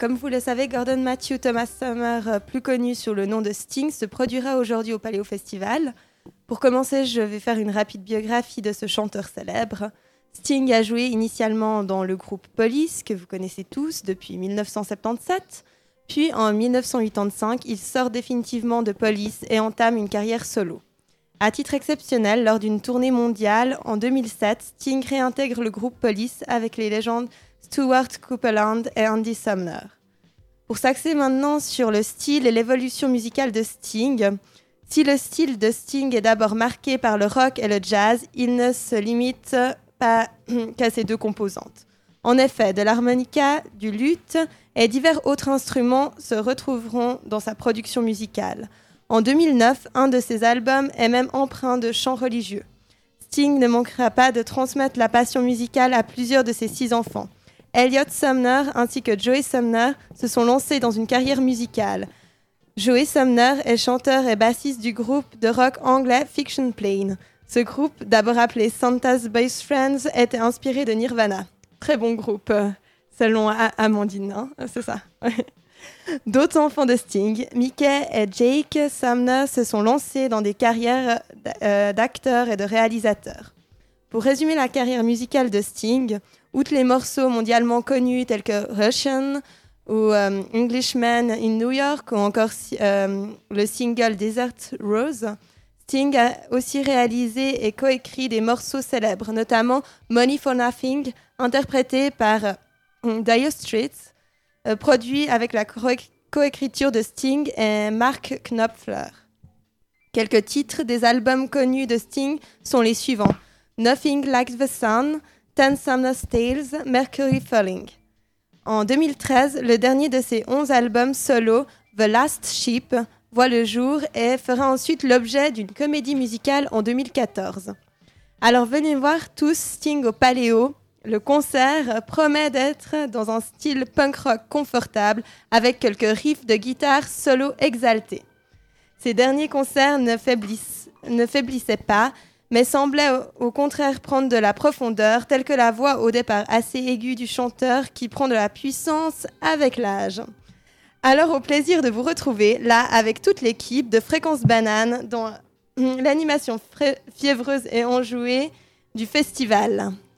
Comme vous le savez, Gordon Matthew Thomas Summer, plus connu sous le nom de Sting, se produira aujourd'hui au Paléo Festival. Pour commencer, je vais faire une rapide biographie de ce chanteur célèbre. Sting a joué initialement dans le groupe Police, que vous connaissez tous, depuis 1977. Puis, en 1985, il sort définitivement de Police et entame une carrière solo. À titre exceptionnel, lors d'une tournée mondiale, en 2007, Sting réintègre le groupe Police avec les légendes Stuart Copeland et Andy Sumner. Pour s'axer maintenant sur le style et l'évolution musicale de Sting, si le style de Sting est d'abord marqué par le rock et le jazz, il ne se limite pas qu'à ces deux composantes. En effet, de l'harmonica, du luth et divers autres instruments se retrouveront dans sa production musicale. En 2009, un de ses albums est même empreint de chants religieux. Sting ne manquera pas de transmettre la passion musicale à plusieurs de ses 6 enfants. Elliot Sumner ainsi que Joey Sumner se sont lancés dans une carrière musicale. Joey Sumner est chanteur et bassiste du groupe de rock anglais Fiction Plane. Ce groupe, d'abord appelé Santa's Best Friends, était inspiré de Nirvana. Très bon groupe, selon Amandine, hein, c'est ça. D'autres enfants de Sting, Mickey et Jake Sumner, se sont lancés dans des carrières d'acteurs et de réalisateurs. Pour résumer la carrière musicale de Sting, outre les morceaux mondialement connus tels que Russian ou Englishman in New York ou encore le single Desert Rose, Sting a aussi réalisé et coécrit des morceaux célèbres, notamment Money for Nothing, interprété par Dire Straits, produit avec la coécriture de Sting et Mark Knopfler. Quelques titres des albums connus de Sting sont les suivants: Nothing Like the Sun, 10 Summer's Tales, Mercury Falling. En 2013, le dernier de ses 11 albums solo, The Last Ship, voit le jour et fera ensuite l'objet d'une comédie musicale en 2014. Alors venez voir tous Sting au Paléo. Le concert promet d'être dans un style punk rock confortable avec quelques riffs de guitare solo exaltés. Ces derniers concerts ne faiblissaient pas, mais semblaient au contraire prendre de la profondeur, telle que la voix au départ assez aiguë du chanteur qui prend de la puissance avec l'âge. Alors au plaisir de vous retrouver là avec toute l'équipe de Fréquence Banane dans l'animation fiévreuse et enjouée du festival.